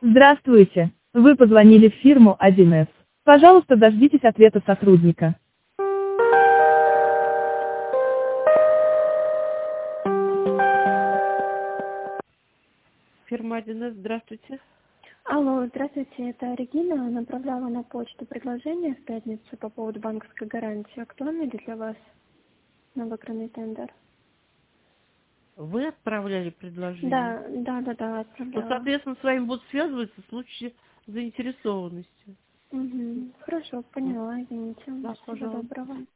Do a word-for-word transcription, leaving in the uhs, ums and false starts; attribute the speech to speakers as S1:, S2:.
S1: Здравствуйте. Вы позвонили в фирму один эс. Пожалуйста, дождитесь ответа сотрудника.
S2: Фирма один эс, здравствуйте.
S3: Алло, здравствуйте, это Регина. Направляла на почту предложение в пятницу по поводу банковской гарантии. Актуально ли для вас на выигранный тендер?
S2: Вы отправляли предложение?
S3: Да, да, да, да,
S2: Ну,
S3: отправляла.
S2: соответственно, с вами будут связываться в случае заинтересованности.
S3: Угу. Хорошо, поняла, извините.
S2: Да,
S3: Всего
S2: пожалуйста.
S3: доброго.